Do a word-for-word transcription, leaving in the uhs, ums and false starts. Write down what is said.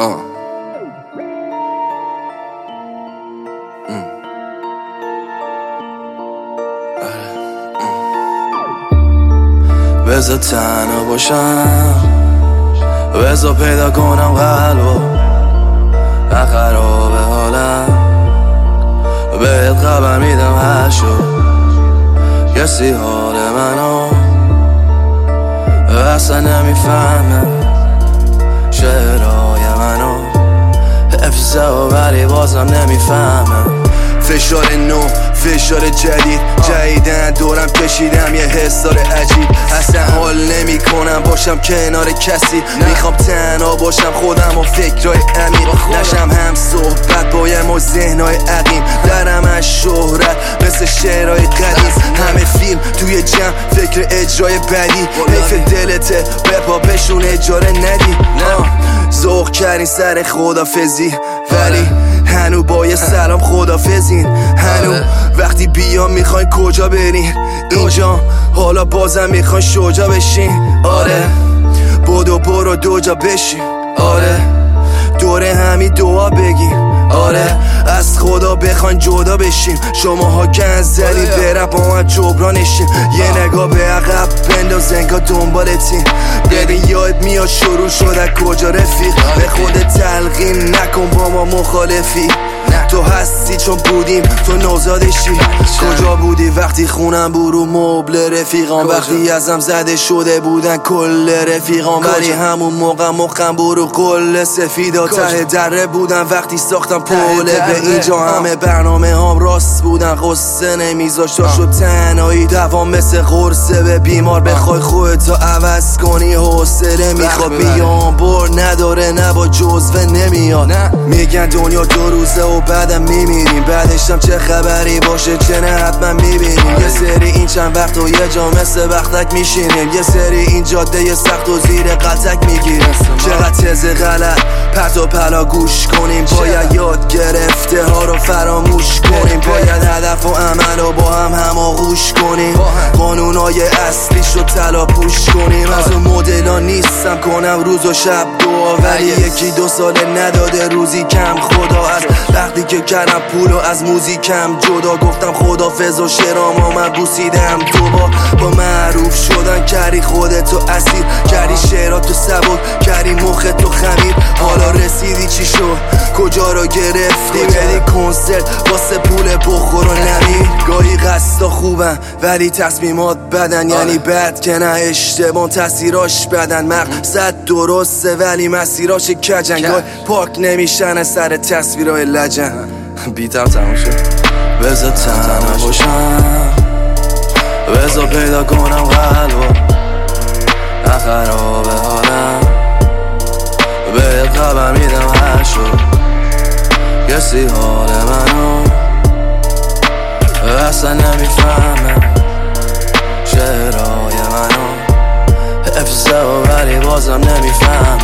آه. ام. بذار تنها باشم، بذار پیدا کنم قلبو خراب حالم، بهت خبر میدم هر شد کسی حال منو اصلا نمیفهمه، شعرهای منو حفظه و ولی بازم نمیفهمه. فشار نو، فشار جدید، جدیدن دورم کشیدم یه حسار عجیب، اصلا حال نمی کنم باشم کنار کسی، میخوام تنها باشم خودم و فکرهای عمیق، نشم هم صحبت بایم و ذهنهای عقیم، درم از شهرت مثل شعرهای قدیم، همه فیلم توی جمع فکر اجرای بدی، حیف دلته بپا بشون اجاره ندی، ذوق کردین سر خدافزی ولی هنو با یه سلام خدافزین، هنو وقتی بیام میخواین کجا برین اینجا، حالا بازم میخواین شجا بشین، آره بدو برو دو جا بشین، آره دوره همین دعا بگیم، آره از خدا بخواین جدا بشیم، شماها گن زدید برم با من جبرانشیم، یه نگاه به عقب بنداز انگار دنبالتین، ببین یاد میاد شروع شد کجا رفیق، به خودت تلقین نکن با ما مخالفی، تو هستی چون بودیم تو نوزادشی، کجا بودی وقتی خونم برو مبل رفیقان، وقتی ازم زده شده بودن کل رفیقان، ولی همون موقع مخم برو قل سفیدا، ته دره بودن وقتی ساختم پوله به اینجا، همه برنامه هم راست بودن قصه نمیذاشت، شد تنهایی دوام مثل قرصه به بیمار، بخوای خودتو عوض کنی حوصله میخواد، بیام بر نداره نه با جزوه نمیاد، میگن دنیا دو روزه و بعدم میمیریم، بعدشم چه خبری باشه چه نه حتما میبینیم، یه سری این چند وقت و یه جا مثل وقتک میشینیم، یه سری این جاده یه سخت و زیر قطک میگیریم، چقدر تز غلط پرت و پلا گوش کنیم، باید یاد گرفته ها رو فراموش کنیم، باید هدف و عمل رو با هم هماغوش کنیم، قانونای اصلیش رو تلا پوش کنیم، از اون مدلا نیستم کنم روز و شب دعا، ولی یکی دو ساله نداده روزی کم خدا، از وقتی که کردم پولو از موزیکم جدا، گفتم خدافظ و شعرامو من بوسیدم دوبار، با معروف شدن کردی خودتو اسیر، کردی شعراتو سبک کردی مختو خمیر، حالا رسیدی چی شد کجا رو گرفتی، بدی کنسرت واسه پول بخور و نمیر، گاهی قصدا خوبن ولی تصمیمات بدن، یعنی بد که نه اشتباه تاثیراش بدن، مقصد درسته ولی مسیراش کجن، گاهی پاک نمیشن سر تصویرهای لجن. بیتم تموم شد، بذار تنها باشم، بذار پیدا کنم قلبو خراب حالم، بهت خبر میدم هر شد کسی حال منو اصلا نمیفهمه، شعرهای منو حفظه و ولی بازم نمیفهمه.